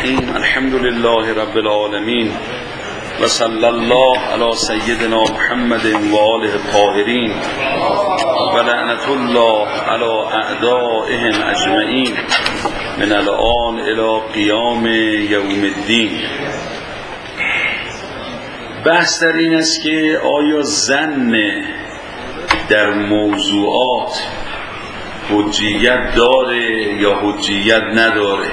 الرحیم الحمد لله رب العالمین و صلی الله علی سیدنا محمد و آله الطاهرین و لعنت الله علی اعدائهم اجمعین من الآن الی قیام یوم الدین. بحث در این است که آیا ظن در موضوعات حجیت داره یا حجیت نداره.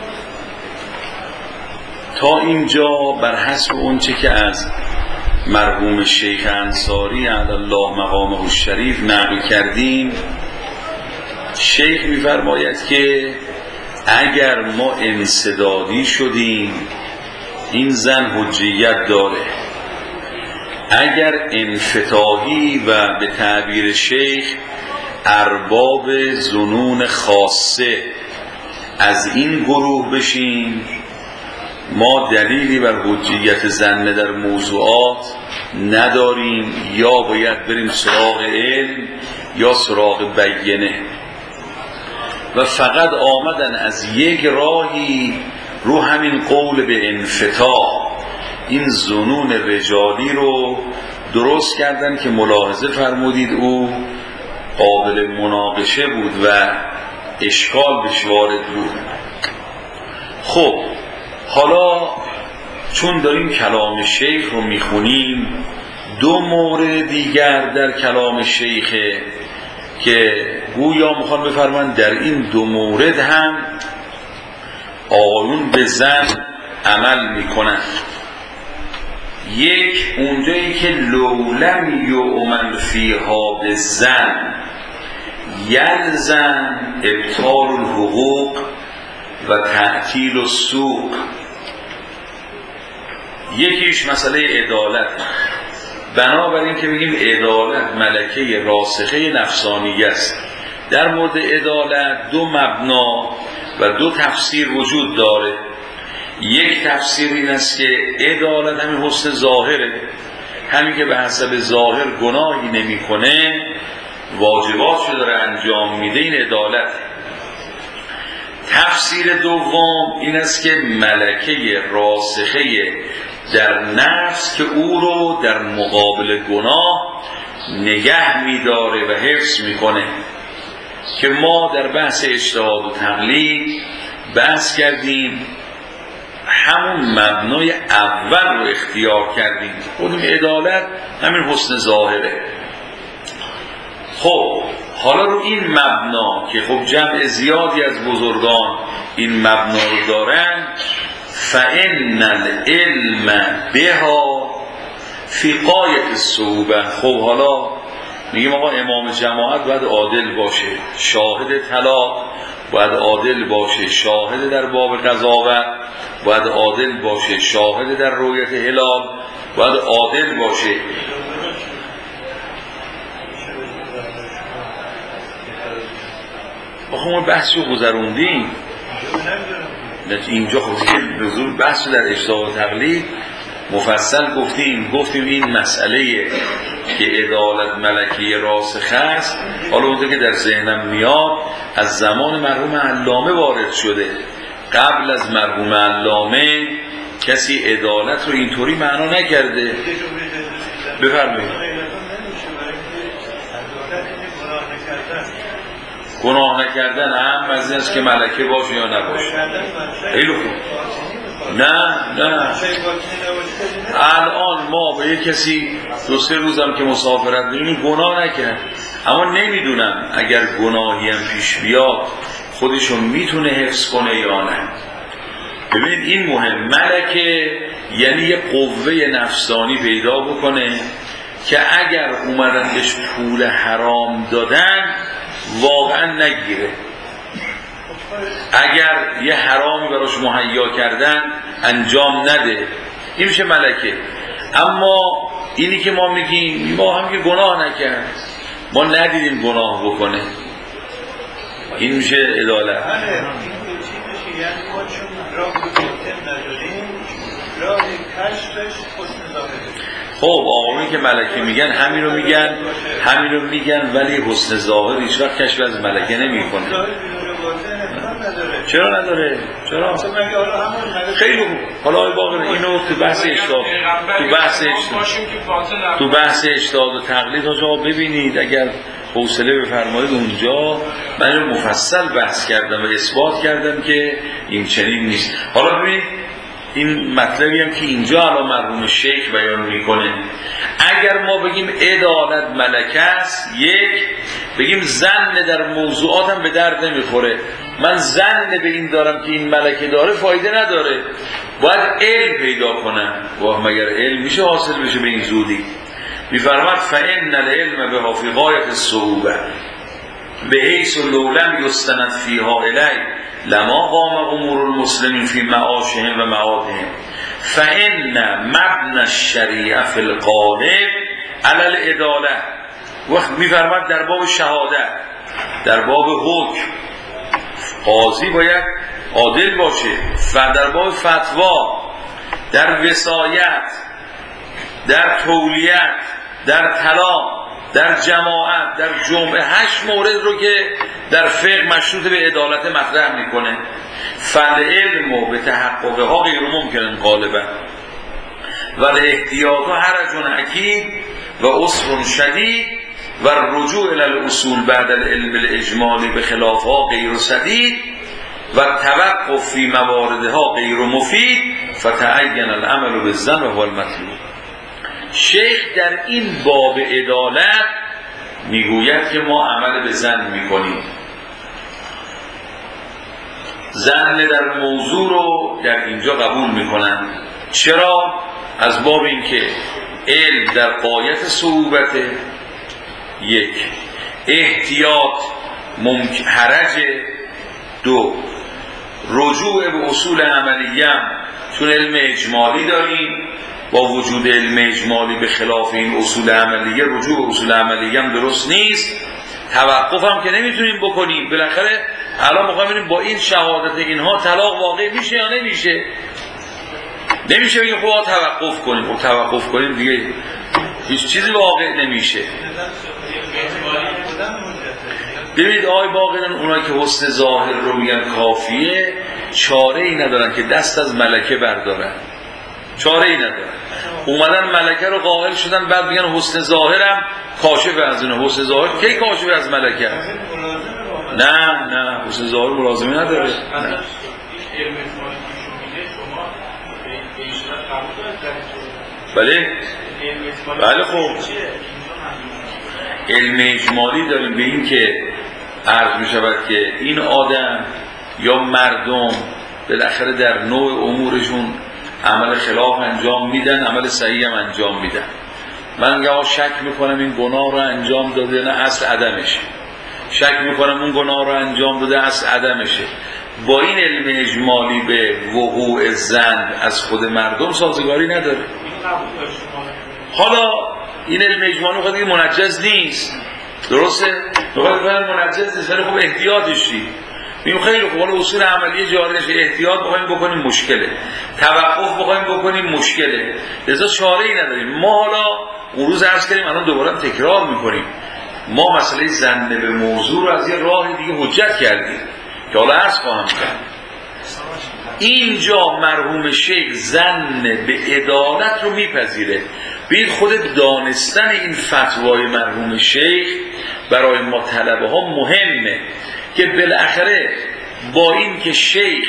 تا اینجا بر حسب اونچه که از مرحوم شیخ انصاری علی الله مقامه الشریف نقل کردیم، شیخ می‌فرماید که اگر ما انسدادی شدیم این ظن حجیت داره، اگر انفتاحی و به تعبیر شیخ ارباب ظنون خاصه از این گروه بشیم، ما دلیلی بر حجیت ظن در موضوعات نداریم، یا باید بریم سراغ علم یا سراغ بینه. و فقط آمدن از یک راهی رو همین قول به انفتاح این ظنون رجالی رو درست کردن که ملاحظه فرمودید او قابل مناقشه بود و اشکال بهش وارد بود. خب حالا چون داریم کلام شیخ رو میخونیم، دو مورد دیگر در کلام شیخه که گویا میخوان بفرمان در این دو مورد هم آقایون به ظن عمل میکنن. یک اونجایی که لولم یؤمن فیها بالظن یلزم ابطال الحقوق و تعطیل السوق. یکیش مسئله عدالت. بنابراین که بگیم عدالت ملکه راسخه نفسانی است، در مورد عدالت دو مبنا و دو تفسیر وجود داره. یک تفسیر این است که عدالت همین حسن ظاهره، همین که به حسب ظاهر گناهی نمی کنه واجباتشو داره انجام میده، این عدالت. تفسیر دوم این است که ملکه راسخه در نفس که او رو در مقابل گناه نگه میداره و حفظ میکنه، که ما در بحث اجتهاد و تقلید بحث کردیم، همون مبنای اول رو اختیار کردیم، خودم عدالت همین حسن ظاهره. خب حالا رو این مبنا که خب جمع زیادی از بزرگان این مبنا رو دارن، فَإِنَّ الْعِلْمَ بها فی غایة الصعوبة. خب حالا میگیم آقا امام جماعت باید عادل باشه، شاهد طلاق باید عادل باشه، شاهد در باب قضاوت باید عادل باشه، شاهد در رؤیت هلال باید عادل باشه. آخه ما بحث رو گذروندیم اینجا، خودی که نزول بحث در اجتهاد و تقلید مفصل گفتیم این مسئله که عدالت ملکی راسخ است. حالا اونجا که در ذهنم میاد از زمان مرحوم علامه وارد شده، قبل از مرحوم علامه کسی عدالت رو اینطوری معنا نکرده. بفرمایید. گناه نکردن هم از این است که ملکه باشه یا نباشه. خیلی خوب. نه الان ما به یک کسی 2-3 روزم که مسافرت داریم گناه نکرد، اما نمیدونم اگر گناهی هم پیش بیاد خودشون میتونه حفظ کنه یا نه. ببینید این مهم، ملکه یعنی یه قوه نفسانی پیدا بکنه که اگر اومدن بهش پول حرام دادن واقعا نگیره، اگر یه حرامی براش مهیا کردن انجام نده، این میشه ملکه. اما اینی که ما میگیم ما هم که گناه نکرد، ما ندیدیم گناه بکنه، این میشه عدالت. خب آقایی که ملکه میگن همین رو میگن ولی حسن ظاهر هیچ وقت کشف از ملکه نمی کنه. چرا نداره؟ چرا؟ خیلی خوب. حالا باقی اینو تو بحث اشتاد تو بحث اشتاد و تقلید ها ببینید. اگر حوصله بفرمایید اونجا من مفصل بحث کردم و اثبات کردم که این چنین نیست. حالا ببینید این مطلبی هم که اینجا الان مرحوم شیخ بیان میکنه، اگر ما بگیم عدالت ملکه است، یک بگیم ظن در موضوعات هم به درد نمیخوره. من ظن به این دارم که این ملکه داره فایده نداره، باید علم پیدا کنم. واه مگر علم میشه حاصل بشه به این زودی؟ میفرماد فإن العلم بها فی غایة الصعوبة بحیث لو لم یستند فیها الیه لما قام امور المسلمین فی معاشهم و معادهم فإن مبنى الشریعه فی الغالب علی العداله. وقت میفرماد در باب شهادت، در باب حکم قاضی باید عادل باشه، و در باب فتوا، در وصایت، در تولیت، در طلاق، در جماعت، در جمعه، 8 مورد رو که در فقه مشروط به عدالت مطرح میکنه. فالعلم به تحققها غیر ممکن غالبا و الاحتیاط حرج اکید و عسر شدید و رجوع الی الاصول بعد العلم الاجمالی به خلافها غیر سدید و توقف فی مواردها غیر مفید فتعین العمل بالظن و هو المطلوب. شیخ در این باب عدالت میگوید که ما عمل به ظن میکنیم. ظن در موضوع رو در اینجا قبول میکنن. چرا؟ از باب این که علم در غایت صعوبت، یک احتیاط حرج، دو رجوع به اصول عملیه، چون علم اجمالی داریم، با وجود علم اجمالی به خلاف این اصول عملیه رجوع به اصول عملیه هم درست نیست. توقف هم که نمیتونیم بکنیم. بالاخره الان میخوایم ببینیم با این شهادت اینها طلاق واقع میشه یا نمیشه. نمیشه بگیم خب توقف کنیم. خب توقف کنیم دیگه هیچ چیزی واقع نمیشه. ببینید آقای باقران، اونایی که حسن ظاهر رو میگن کافیه، چاره ای ندارن که دست از ملکه بردارن. چاره ای ندارن. اومدن ملکه رو قائل شدن، بعد میگن حسن ظاهرم کاشف از اینه. حسن ظاهر کی کاشف از ملکه؟ نه حسن ظاهر ملازمه نداره. نه. بله خب علم اجمالی داریم به این که عرض می شود که این آدم یا مردم بالاخره در نوع امورشون عمل خلاف انجام میدن، عمل صحیح هم انجام میدن. من یا شک میکنم این گناه رو انجام داده، نه اصل عدمشه. شک میکنم اون گناه رو انجام داده، اصل عدمشه. با این علم اجمالی به وقوع ظن از خود مردم سازگاری نداره. حالا این علم اجمالی خود این منجز نیست، درسته؟ بخواهد منجز نیست، ولی خب احتیاطش دید. میگم خیلی خوب، حالا اصول عملی جاری نشه، احتیاط بخوایم بکنیم مشکله، توقف بخوایم بکنیم مشکله، لذا چاره‌ای نداریم. ما حالا اون روز عرض کردیم، الان دوباره تکرار میکنیم، ما مسئله ظن به موضوع رو از یه راه دیگه حجت کردیم که حالا عرض خواهم کرد. اینجا مرحوم شیخ ظن به عدالت رو میپذیره. بید خود دانستن این فتوای مرحوم شیخ برای ما طلبه ها مهمه که بالاخره با این که شیخ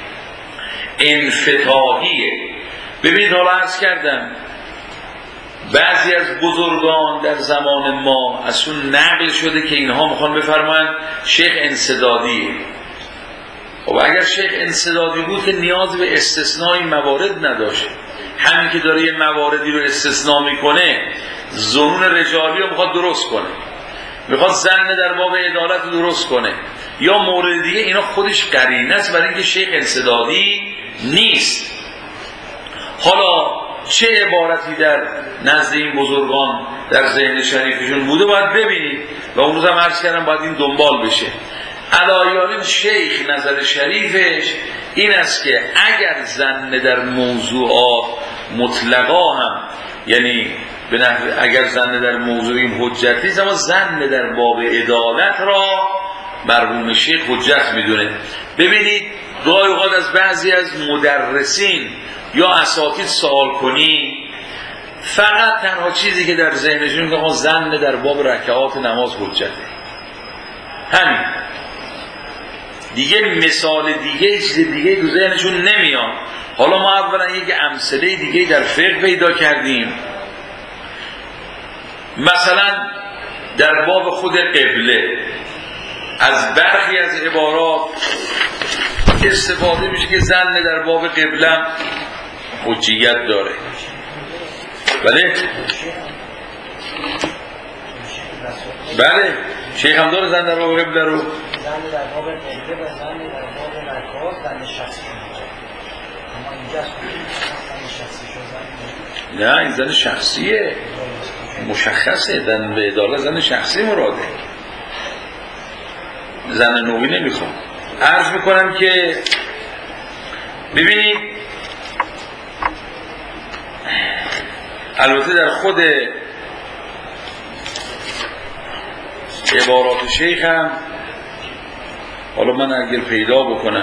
انفتاحیه. ببینید حالا عرض کردم بعضی از بزرگان در زمان ما از اون نقل شده که اینها میخوان بفرمایند شیخ انسدادیه. خب اگر شیخ انسدادی بود که نیاز به استثنای موارد نداشت. همین که داره یه مواردی رو استثناء میکنه، ظنون رجالی رو میخواد درست کنه، میخواد ظن در باب عدالت رو درست کنه، یا مورد دیگه، اینا خودش قرینه است برای اینکه شیخ انسدادی نیست. حالا چه عبارتی در نزد این بزرگان در ذهن شریفشون بوده باید ببینید و اون روز هم عرض کردم باید این دنبال بشه. علایالین شیخ نظر شریفش این است که اگر ظن در موضوعات مطلقا هم، یعنی اگر ظن در موضوع این حجت نیست، اما ظن در باب عدالت را مرحوم شیخ حجت میدونه. ببینید گاهی اوقات از بعضی از مدرسین یا اساتید سوال کنی، فقط تنها چیزی که در ذهنشون که زن در باب رکعات نماز حجته، همین دیگه، مثال دیگه چیز دیگه تو ذهنشون نمیاد. حالا ما اولا یک امثله دیگه در فقه پیدا کردیم، مثلا در باب خود قبله از برخی از عبارات استفاده میشه که زن در باب قبله حجیت داره. بله شیخ هم داره زن در باب قبله رو، زن در باب قبله و زن در باب رکعات زن شخصی میشه. اما اینجا زن شخصی شد. نه این زن شخصیه، مشخصه، زن به عدالت زن شخصی مراده، زن نوعی نمیخوام. عرض میکنم که ببینید البته در خود عبارات شیخ هم، حالا من اگر پیدا بکنم،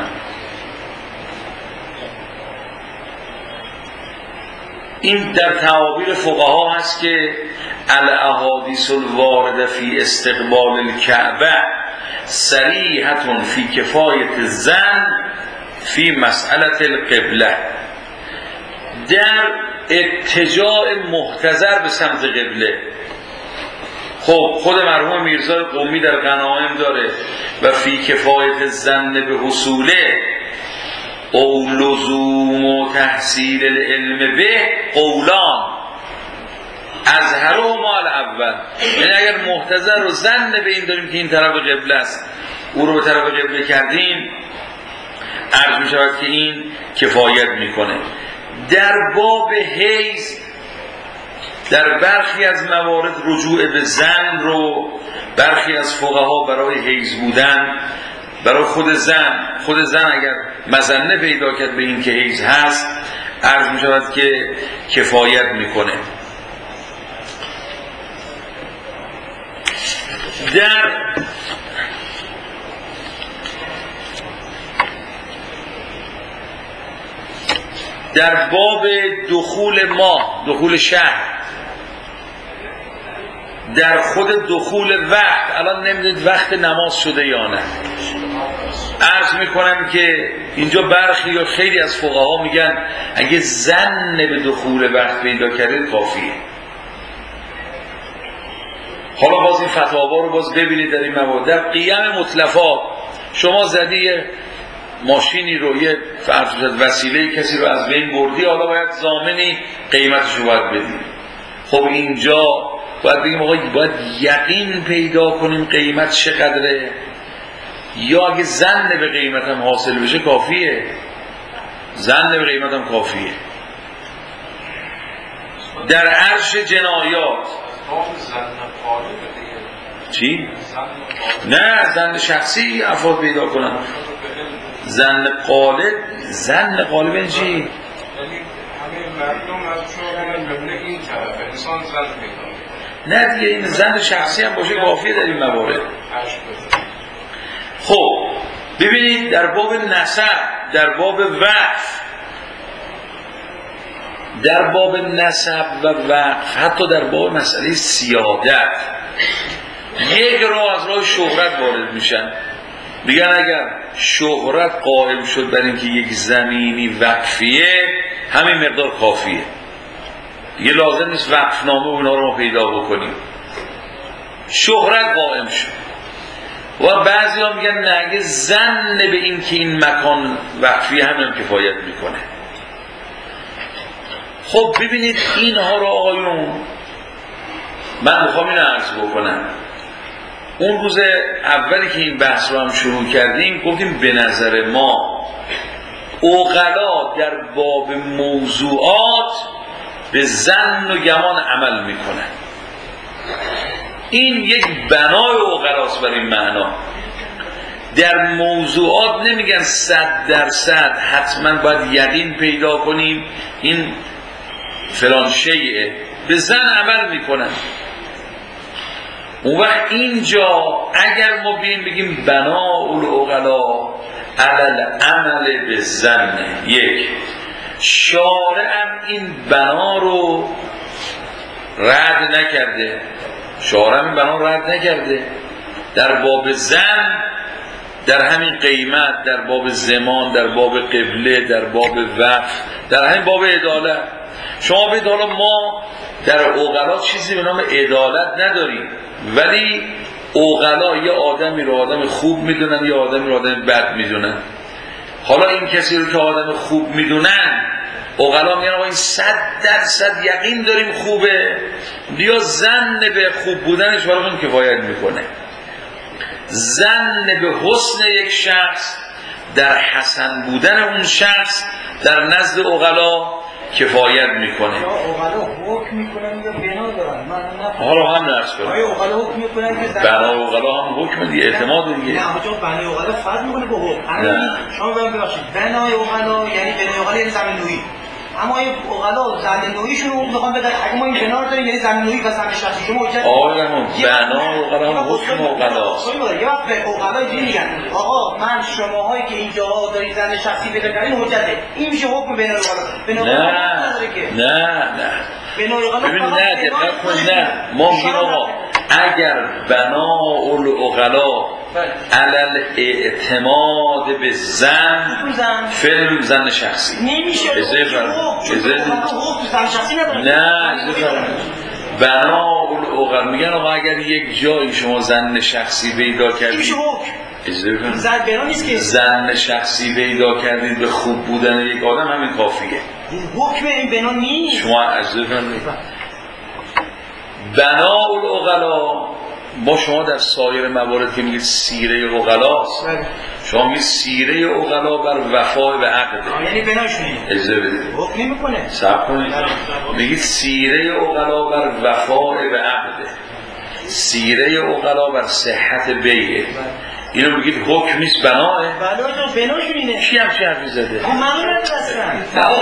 این در تعابیر فقها هست که الاحادیث الوارده فی استقبال الکعبه صریحة فی کفایت الزن فی مسئله القبله، در اتجاه محتضر به سمت قبله. خب خود مرحوم میرزا قمی در غنایم داره و فی کفایت الزن به حصوله او لزوم و تحصیل العلم به قولان از هرهما الاول، یعنی اگر محتضر رو زن به این داریم که این طرف قبله است، او رو به طرف قبله کردیم، عرض می شود که این کفایت میکنه. در باب حیض در برخی از موارد رجوع به زن رو برخی از فقها برای حیض بودن، برای خود زن اگر مظنه پیدا کرد به این که حیض هست، عرض می شود که کفایت میکنه. در باب دخول شهر، در خود دخول وقت، الان نمیدونید وقت نماز شده یا نه، عرض میکنم که اینجا برخی یا خیلی از فقها میگن اگه زن به دخول وقت پیدا کرده کافیه. حالا باز این فتاوا رو باز ببینید در این موارد. در قیم متلفات شما زدی ماشینی رو، یه وسیله کسی رو از بین بردی، حالا باید ضامنی قیمتش رو باید بدیم. خب اینجا باید بگیم آقا باید یقین پیدا کنیم قیمت چقدره، یا اگه زن به قیمتم حاصل بشه کافیه، زن به قیمتم کافیه. در عرش جنایات چی؟ نه زن شخصی افراد پیدا کنن. زن قالب این چی؟ یعنی همه مردم از شما ببینه این طرف انسان زن پیدا، نه دیگه این زن شخصی هم باشه کافیه در این موارد. خب ببینید در باب نسب، در باب وقف، در باب نسب و وقف، حتی در باب مسئله سیادت، یک راه از راه شهرت وارد میشن. میگن اگر شهرت قائم شد بر اینکه یک زمینی وقفیه، همین مقدار کافیه، یه لازم نیست وقفنامه اونا رو ما پیدا بکنیم، شهرت قائم شد. و بعضی ها میگن نه، اگه زن به این که این مکان وقفیه همین کفایت میکنه. خب ببینید اینها رو آقایون، من میخوام این عرض بکنم. اون روز اولی که این بحث رو هم شروع کردیم گفتیم به نظر ما عقلا در باب موضوعات به ظن و گمان عمل میکنن. این یک بنای عقلاست بر این معنا. در موضوعات نمیگن 100% حتما باید یقین پیدا کنیم این فلان شیء، به ظن عمل میکنن. اون وقت اینجا اگر ما بگیم بنا العقلا علل عمل به ظن. یک، شارعم این بنا رو رد نکرده، شارعم این بنا رو رد نکرده در باب ظن، در همین قیمت، در باب زمان، در باب قبله، در باب وقف، در همین باب عدالت. شما بید حالا ما در عقلا چیزی به نام عدالت نداریم، ولی عقلا یه آدمی رو آدم خوب میدونن، یه آدمی رو آدم بد میدونن. حالا این کسی رو که آدم خوب میدونن، عقلا میگن آقا این 100% یقین داریم خوبه، بیا ظن به خوب بودنش برامون کفایت میکنه. ظن به حسن یک شخص در حسن بودن اون شخص در نزد عقلا کفایت میکنه. عقلا حکم میکنن یا بنا دارن؟ حالا هم نرس کنم عقلا حکم میکنن که بنا عقلا هم حکم دیگه، اعتماد دیگه. نه آجا بنای عقلا فرق میکنه با حکم. شما ببخشید بنای عقلا یعنی بنای عقلا یعنی زمین نویی، اما این عقلا زمین نوییشون رو میخوان بگن اگه ما این بنا رو داریم یعنی زمین نویی و زمین شخصی شما حجت. آقا رحمان بنا عقلا هم حکم عقلا. یه وقت به عقلا اینجوری میگن آقا من شماهایی که اینجا دارید زمین شخصی پیدا کردین حجته، این میشه حکم بنای عقلا. نه بنای عقلا ببین نه دقت کن، نه ما میگیم آقا اگر بناء العقلا علل اعتماد به ظن فعل ظن شخصی نمیشه. نه بناء العقلا میگن آقا اگر یک جایی شما ظن شخصی پیدا کردید، ظن شخصی پیدا کردید به خوب بودن یک آدم، همین کافیه. حکم این بنا نیست. شما اجازه بفرمایید بناء العقلا ما شما در سایر موارد که میگید سیره عقلاست، شما میگید سیره عقلا بر وفای به عقده، یعنی بناشونه اجازه بدید حکم نمیکنه. صبر کنید. میگید سیره عقلا بر وفای به عقده، سیره عقلا بر صحت بیعه، اینو میگید حکم نیست بناه. بناشون اینه. چی هم چی حرفی زده؟ خب معلوم ندارستن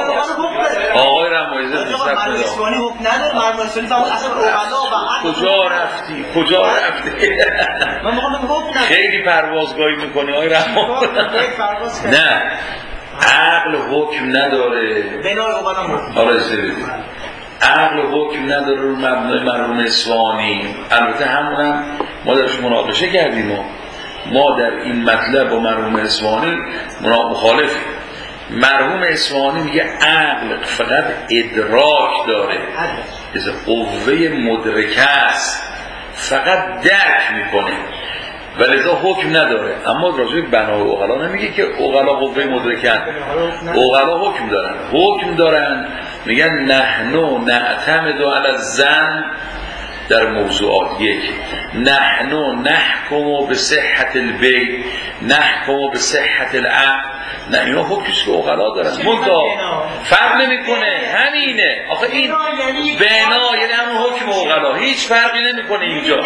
آقای رمایزه دیستر مرمون اسفانی حکم نداره. مرمون اسفانی فهمون اصلا عقلا کجا رفتی من میخوام حکم نداره. خیلی پروازگاهی میکنی آقای رحمان. نه عقل حکم نداره. بنای عقلا حکم. حالا ایسته بدید عقل حکم نداره رو مبنای مرحوم اصفهانی. البته همونم ما درش مناقشه کردیم و ما در این مطلب با مرحوم اصفهانی مخالفیم. مرحوم اصفهانی میگه عقل فقط ادراک داره، از قوه مدرکه است، فقط درک میکنه و لذا حکم نداره. اما راجع به بنای عقلا نمیگه که عقلا قوه مدرکن، عقلا حکم دارن میگن نحنو نعتمد علی الظن در موضوعات. یک، نحنو نحکم به صحت البیع، نحکم به صحت العقد. نه اینا حکمش که عقلا دارن، منتها فرق نمیکنه. همینه آخه این بنا یعنی همون حکم عقلا، هیچ فرقی نمیکنه اینجا.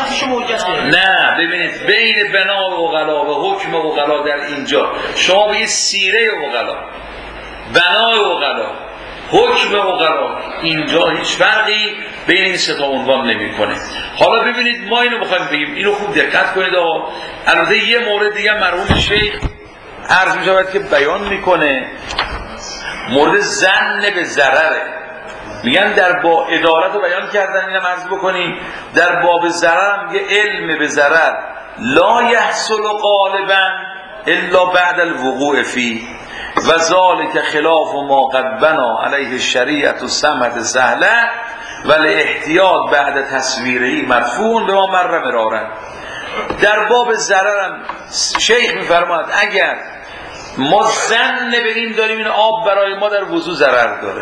نه ببینید بین بنا عقلا و حکم عقلا در اینجا شما به سیره عقلا، بنای عقلا، حکم عقلا، اینجا هیچ فرقی بین این سه تا عنوان نمیکنه. حالا ببینید ما اینو میخوایم بگیم، اینو خوب دقت کنید آقا. البته یه مورد دیگه مرحوم شیخ عرض میشود که بیان میکنه، مورد ظن به ضرره. میگن در با عدالت رو بیان کردن، اینم عرض بکنیم در باب ضرر میگه علم به ضرر لا یحصل غالبا الا بعد الوقوع فی و ذالک خلاف ما قد بنا علیه الشریعة السمحة سهله و الاحتیاط بعد تصویری مدفون به ما مر مرارا. در باب ضررم شیخ میفرماد اگر ما ظن به این داریم این آب برای ما در وضو ضرر داره،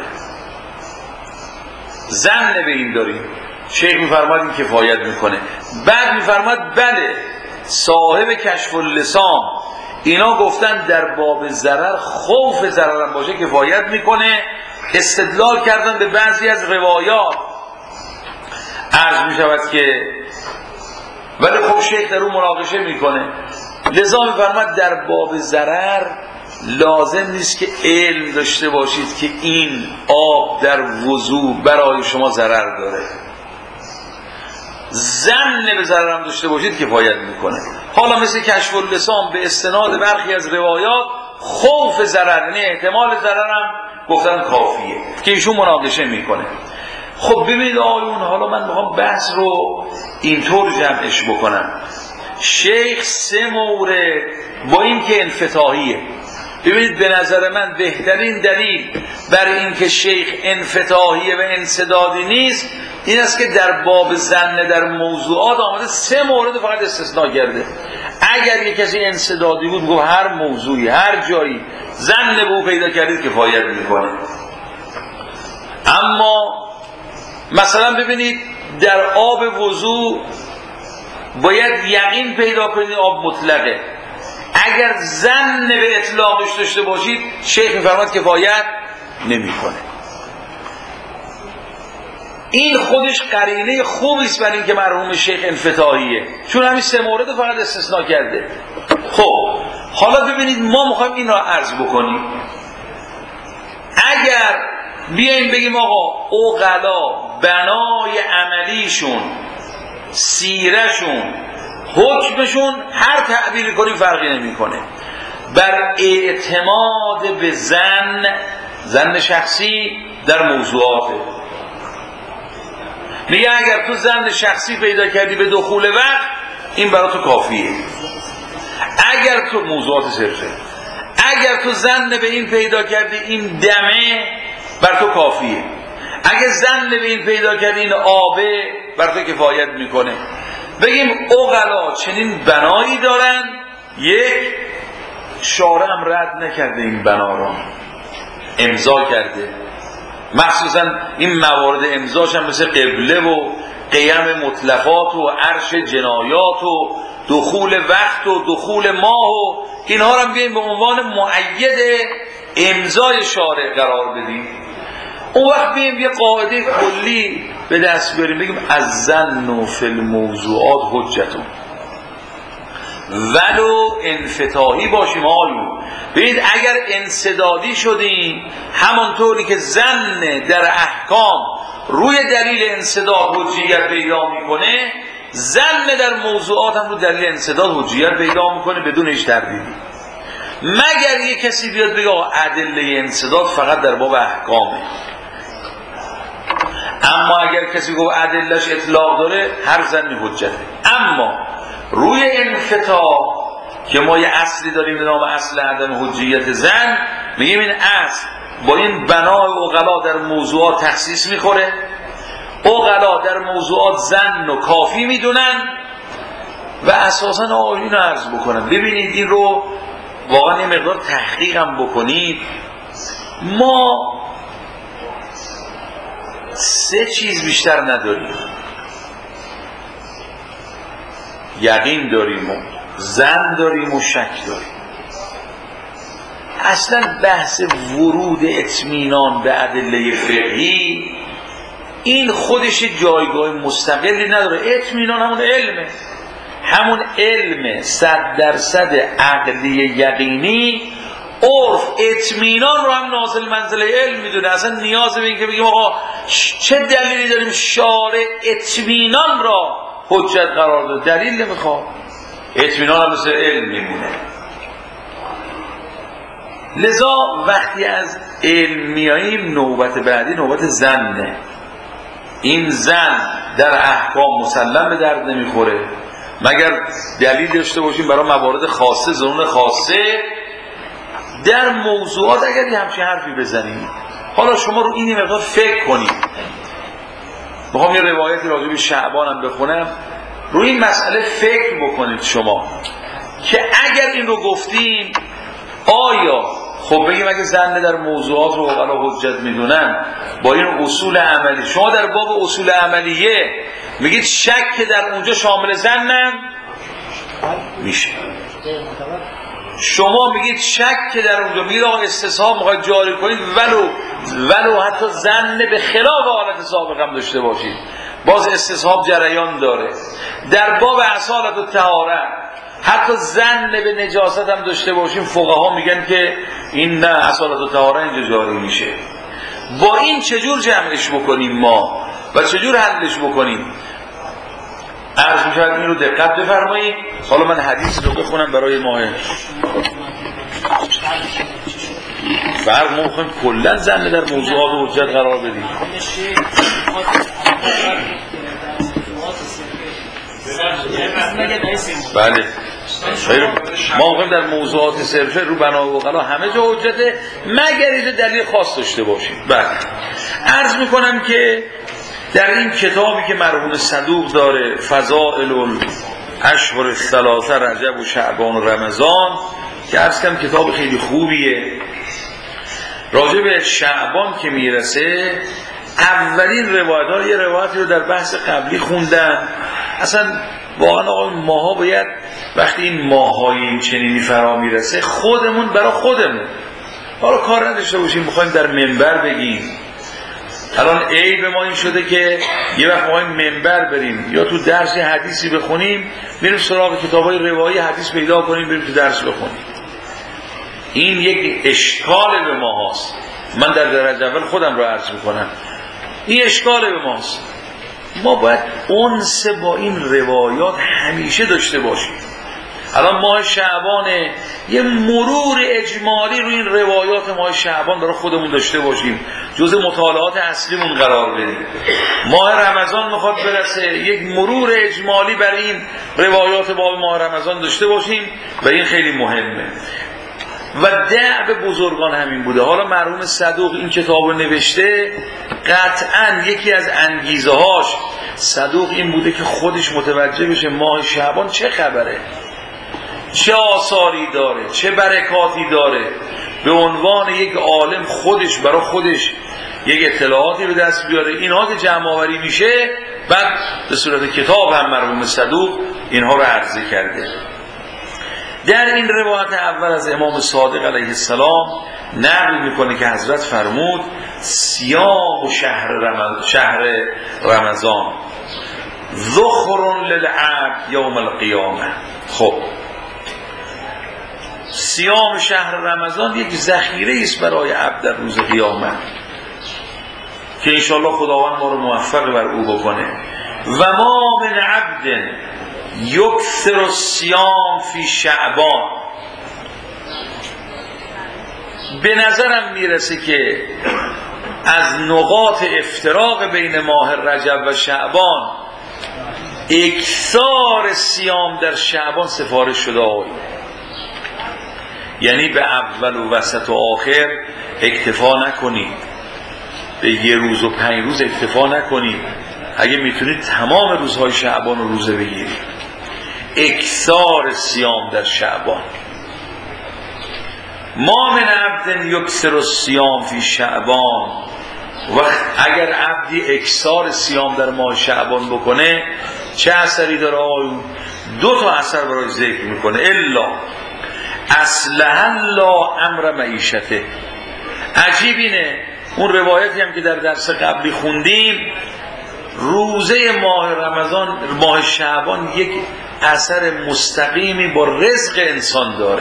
ظن به این داریم، شیخ میفرماد این کفایت میکنه. بعد میفرماد بله صاحب کشف اللسان اینا گفتن در باب ضرر خوف ضررم باشه کفایت میکنه، استدلال کردن به بعضی از روایات. عرض میشود که ولی خب شیخ در اون مناقشه میکنه، لذا میفرماد در باب ضرر لازم نیست که علم داشته باشید که این آب در وضو برای شما ضرر داره، ظن به ضررم داشته باشید کفایت میکنه. حالا مثل کشف اللسان به استناد برخی از روایات خوف ضرر، یعنی احتمال ضرر هم گفتن کافیه که ایشون مناقشه میکنه. خب ببینید آقایون، حالا من میخوام بحث رو اینطور جمعش بکنم. شیخ 3 مورد با این که انفتاحیه. ببینید به نظر من بهترین دلیل بر این که شیخ انفتاحیه و انسدادی نیست این است که در باب ظن در موضوعات آمده 3 مورد فقط استثناء کرده. اگر یک کسی انسدادی بود گفت هر موضوعی هر جایی ظن به او پیدا کردید کفایت میکنه. اما مثلا ببینید در آب وضو باید یقین پیدا کنید آب مطلقه. اگر ظن به اطلاقش داشته باشید شیخ میفرماد کفایت نمیکنه. این خودش قرینه خوبی است برای اینکه مرحوم شیخ انفتاحیه، چون همین 3 مورد فقط استثناء کرده. خب حالا ببینید ما میخوایم این را عرض بکنیم. اگر بیاییم بگیم آقا عقلا بنای عملیشون، سیرشون، حکمشون هر تعبیری کنیم فرقی نمیکنه، بر اعتماد به ظن شخصی در موضوعاته. میگه اگر تو ظن شخصی پیدا کردی به دخول وقت این برای تو کافیه. اگر تو موضوعات صرفه، اگر تو ظن به این پیدا کردی این دمه بر تو کافیه. اگر ظن به این پیدا کردی این آبه بر تو کفایت میکنه. بگیم عقلا چنین بنایی دارن، یک شارع هم رد نکرده این بنا را، امضا کرده. مخصوصا این موارد امضاش هم مثل قبله و قیم مطلقات و عرش جنایات و دخول وقت و دخول ماه و اینها رو بیاییم به عنوان مؤید امضای شارع قرار بدیم. اون وقت بیاییم یه قاعده کلی به دست بیاریم، بگیم الظن فی الموضوعات حجتون، ولو انفتاحی باشیم. آقایون ببینید اگر انسدادی شدیم همانطوری که ظن در احکام روی دلیل انسداد حجیت پیدا میکنه، ظن در موضوعات هم روی دلیل انسداد حجیت پیدا میکنه بدون هیچ تردیدی. مگر یک کسی بیاد بگه ادله انسداد فقط در باب احکامه. اما اگر کسی گفت ادلهش اطلاق داره هر ظنی حجته. اما روی انفتاح که ما یه اصلی داریم به نام اصل عدم حجیت ظن، میگیم این اصل با این بنای عقلا در موضوعات تخصیص میخوره. عقلا در موضوعات ظن و کافی میدونن و اساسا این رو عرض بکنم. ببینید این رو واقعا یه مقدار تحقیق هم بکنید. ما 3 چیز بیشتر نداریم: یقین داریم و ظن داریم و شک داریم. اصلا بحث ورود اطمینان به ادله فقهی این خودش جایگاه مستقلی نداره. اطمینان همون علمه، همون علم 100% عقلی یقینی. عرف اطمینان رو هم نازل منزله علم میدونه. اصلا نیاز به این که بگیم آقا چه دلیلی داریم شارع اطمینان را حجت قرار داده، دلیل نمیخواد. اطمینان هم مثل علم میمونه. لذا وقتی از علم میاییم نوبت بعدی نوبت ظنه. این ظن در احکام مسلم به درد نمیخوره مگر دلیل داشته باشیم برای موارد خاصه، ظنون خاصه. در موضوعات اگر یه همچین حرفی بزنیم، حالا شما رو این مقدار فکر کنید. میخوام یه روایتی راجع به شعبان هم بخونم، روی این مسئله فکر بکنید شما که اگر این رو گفتیم آیا خب بگیم اگه ظن در موضوعات رو عقلا حجت میدونن با این اصول عملی، شما در باب اصول عملیه میگید شک در اونجا شامل ظنن میشه. شما میگید شک در اونجا، میگید آقا استصحاب میخواید جاری کنید ولو حتی ظن به خلاف حالت سابق هم داشته باشید، باز استصحاب جریان داره. در باب اصالت و طهارت حتی ظن به نجاست هم داشته باشیم، فقها میگن که این نه، اصالت و طهارت اینجا جاری میشه. با این چجور جمعش بکنیم ما و چجور حلش بکنیم؟ عرض می‌شود این رو دقت بفرمایید. حالا من حدیث رو بخونم برای ماه فرق ما میخوایم کلن زنده در موضوعات و حجت قرار بدیم. بله ما میخوایم در موضوعات صرفه رو بنا و غلا همه جا حجته مگر اینجا دلیل خاص داشته باشیم. بله عرض میکنم که در این کتابی که مرحوم صدوق داره، فضائل الاشهر الثلاثه، رجب و شعبان و رمضان، که عرض کنم کتاب خیلی خوبیه. راجع به شعبان که میرسه اولین روایت ها، یه روایتی رو در بحث قبلی خوندن. اصلا واقعا آقا ماها باید وقتی این ماهای این چنینی فرا میرسه خودمون برای خودمون، حالا کار نداشته باشیم میخوایم در منبر بگیم. الان عیب ما این شده که یه وقت میخوایم منبر بریم یا تو درس حدیثی بخونیم، میریم سراغ کتابای روایی حدیث پیدا کنیم بریم تو درس بخونیم. این یک اشکال به ما هست. من در درجه اول خودم رو عرض میکنم، این اشکال به ماست. ما باید انس با این روایات همیشه داشته باشیم. الان ماه شعبانه، یه مرور اجمالی رو این روایات ماه شعبان برای خودمون داشته باشیم، جزء مطالعات اصلیمون قرار بدیم. ماه رمضان میخواد برسه، یک مرور اجمالی بر این روایات باب ماه رمضان داشته باشیم و این خیلی مهمه. و دعب بزرگان همین بوده. حالا مرحوم صدوق این کتاب رو نوشته، قطعا یکی از انگیزه هاش صدوق این بوده که خودش متوجه بشه ماه شعبان چه خبره، چه آثاری داره، چه برکاتی داره. به عنوان یک عالم خودش برای خودش یک اطلاعاتی به دست بیاره. اینها که جمع آوری میشه بعد به صورت کتاب هم مرحوم صدوق اینها رو عرضه کرده. در این روایت اول از امام صادق علیه السلام نقل میکنه که حضرت فرمود صیام شهر رمضان ذخر للعبد یوم القیامه. خب صیام شهر رمضان یک ذخیره است برای عبد در روز قیامت که انشاءالله خداوند ما رو موفق بر او بکنه. و ما من عبد یکثر الصیام فی شعبان. به نظرم میرسه که از نقاط افتراق بین ماه رجب و شعبان اکثار صیام در شعبان سفارش شده آقای، یعنی به اول و وسط و آخر اکتفا نکنید، به یه روز و 5 روز اکتفا نکنید، اگه میتونید تمام روزهای شعبان رو روزه بگیرید. اکثار صیام در شعبان. ما من عبد یکثر الصیام فی شعبان. و اگر عبدی اکثار صیام در ماه شعبان بکنه چه اثری داره آقایون؟ 2 تا اثر برای ذکر میکنه. الا اصلح الله امر معیشته. عجیب اینه، اون روایتی هم که در درس قبلی خوندیم، روزه ماه رمضان، ماه شعبان یک اثر مستقیمی با رزق انسان داره،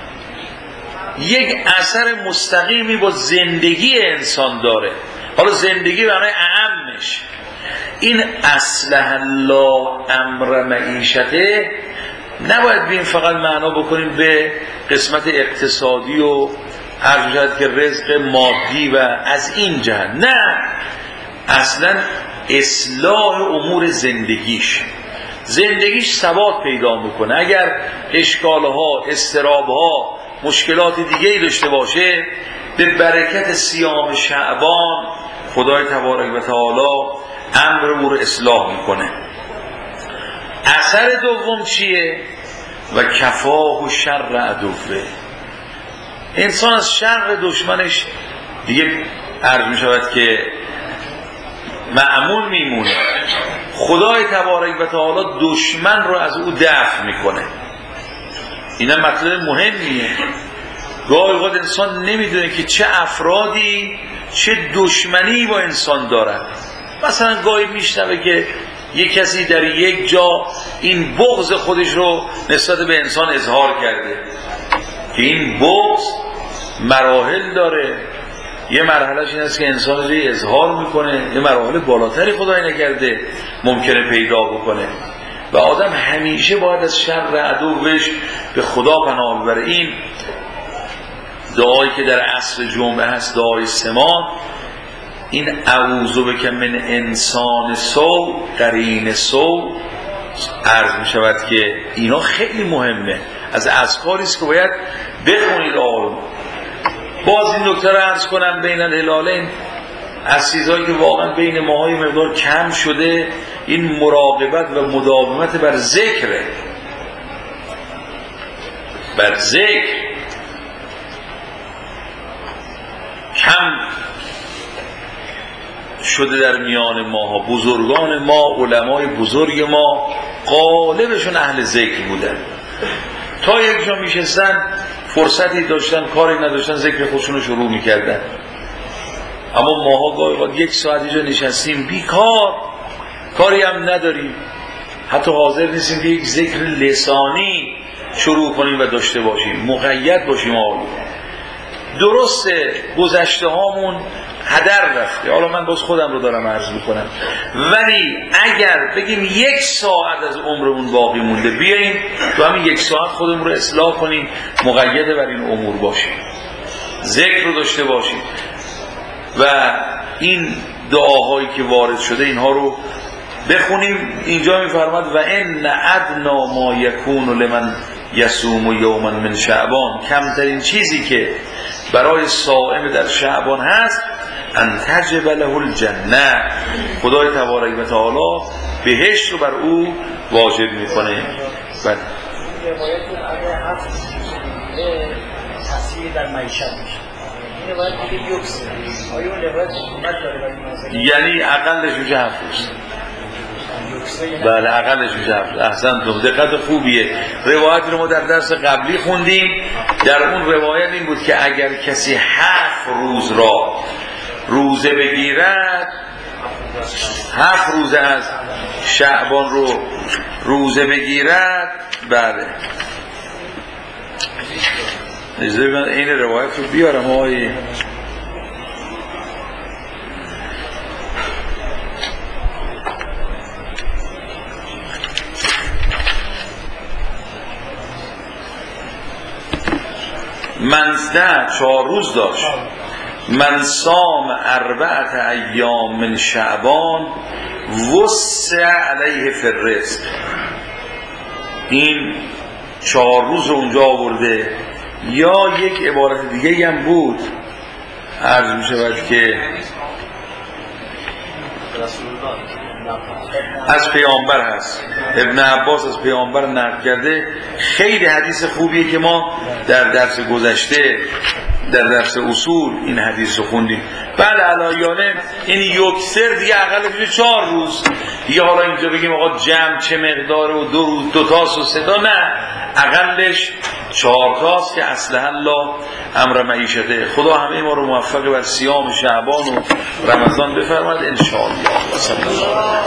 یک اثر مستقیمی با زندگی انسان داره. حالا زندگی برای اعمش این اصلح الله امر معیشته نباید بیم فقط معنا بکنیم به قسمت اقتصادی و عرض شد که رزق مادی و از این جهت، نه، اصلا اصلاح امور زندگیش ثبات پیدا میکنه. اگر اشکالها، استرابها، مشکلات دیگه‌ای داشته باشه، به برکت صیام شعبان خدای تبارک و تعالی امر او رو اصلاح میکنه. اثر دوم چیه؟ و کفاه شر عدوه. انسان از شر دشمنش دیگه عرض میشود که معمول میمونه. خدای تبارک و تعالی دشمن رو از او دفع میکنه. اینا مطلب مهمیه. گاهی اوقات انسان نمیدونه که چه افرادی چه دشمنی با انسان دارن. مثلا گاهی میشنوه که یک کسی در یک جا این بغض خودش رو نسبت به انسان اظهار کرده که این بغض مراحل داره. یه مرحلهش این است که انسان رو اظهار میکنه، یه مراحل بالاتری خدای نکرده ممکنه پیدا بکنه. و آدم همیشه باید از شر عدوش به خدا پناه ببره. این دعایی که در عصر جمعه هست، دعای سمان، این اعوذ بک من انسان سو قرین سو، عرض می شود که اینا خیلی مهمه، از اذکاری است که باید بخونید. آقایون باز این نکته رو عرض کنم، بین الهلالین از چیزهایی که واقعا بین ماهای مقدار کم شده این مراقبت و مداومت بر ذکره، بر ذکر کم شده در میان ماها. بزرگان ما، علمای بزرگ ما غالبشون اهل ذکر بودن، تا یک جا میشستن فرصتی داشتن کاری نداشتن ذکر خودشون رو شروع میکردن. اما ماها گاهی یک ساعت اینجا نشستیم بیکار، کاری هم نداریم، حتی حاضر نیستیم که یک ذکر لسانی شروع کنیم و داشته باشیم، مقید باشیم. درسته گذشته هامون هدر رفته، حالا من باز خودم رو دارم عرض میکنم، ولی اگر بگیم یک ساعت از عمرمون باقی مونده، بیاییم تو همین یک ساعت خودمون رو اصلاح کنیم، مقید بر این امور باشیم، ذکر رو داشته باشیم و این دعاهایی که وارد شده اینها رو بخونیم. اینجا میفرماد و ان ادنا ما یکون لمن یصوم یوما من شعبان، کمترین چیزی که برای صائم در شعبان هست ان تجب له الجنه، خدای تبارک و تعالی بهشت رو بر او واجب میکنه. بعد در معیشت یعنی اقلش میشه 7 روز. بله اقلش میشه 7 روز. احسنتم، دقت خوبیه. روایتی رو ما در درس قبلی خوندیم، در اون روایت این بود که اگر کسی 7 روز را روزه بگیرد، 7 روز از شعبان رو روزه بگیرد، بله اجازه بدید این روایت رو بیارم. آقای منزده 4 روز داشت، من صام 4 ایام من شعبان وسع علیه فی الرزق، این 4 روز رو اونجا آورده. یا یک عبارت دیگه هم بود عرض می شود که از پیامبر هست، ابن عباس از پیامبر نقل کرده، خیلی حدیث خوبیه که ما در درس گذشته در درس اصول این حدیث رو خوندیم. بله علایانه این یکسر دیگه اقلش میشه 4 روز دیگه. حالا اینجا بگیم آقا جمع چه مقداره و 2 روز 2 تاست و 3 تا، نه، اقلش 4 تاست که اصلا الله امر معیشته. خدا همه ما رو موفق بر صیام شعبان و رمضان بفرماد ان شاء الله.